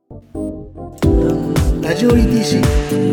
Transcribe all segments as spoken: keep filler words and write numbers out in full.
ラジオ イーティーシー。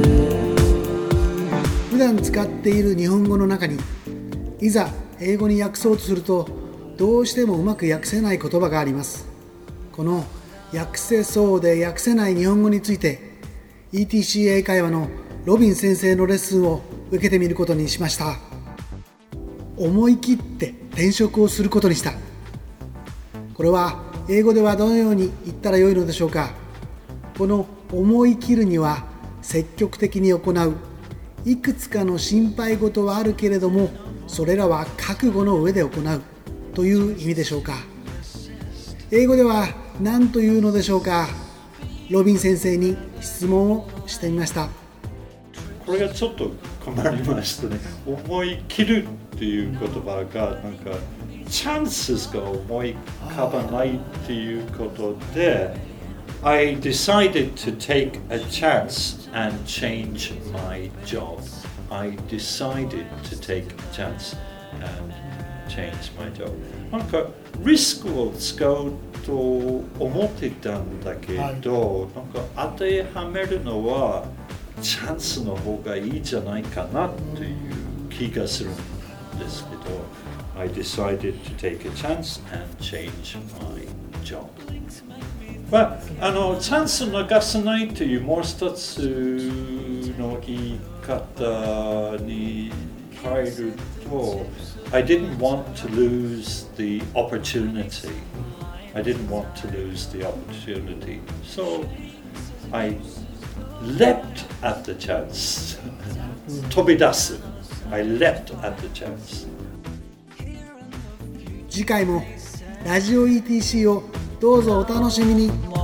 普段使っている日本語の中にいざ英語に訳そうとするとどうしてもうまく訳せない言葉があります。この訳せそうで訳せない日本語について イーティーシー 英会話のロビン先生のレッスンを受けてみることにしました。思い切って転職をすることにした。これは英語ではどのように言ったらよいのでしょうか。この思い切るには積極的に行ういくつかの心配事はあるけれども、それらは覚悟の上で行うという意味でしょうか。英語では何というのでしょうか。ロビン先生に質問をしてみました。 これがちょっと困りましたね。思い切るっていう言葉がなんかチャンスが思い浮かばないっていうことで、I decided to take a chance and change my job. I decided to take a chance and change my job. なんかリスクを使うと思ってたんだけど、はい、なんか当てはめるのはチャンスの方がいいじゃないかなっていう気がするんですけど、I decided to take a chance and change my job. まあ、あのチャンスを逃さないというもう一つの言い方に入ると、I didn't want to lose the opportunity. I didn't want to lose the opportunity. So I leapt at the chance. 飛び出す。I leapt at the chance. 次回もラジオ イーティーシー をどうぞお楽しみに。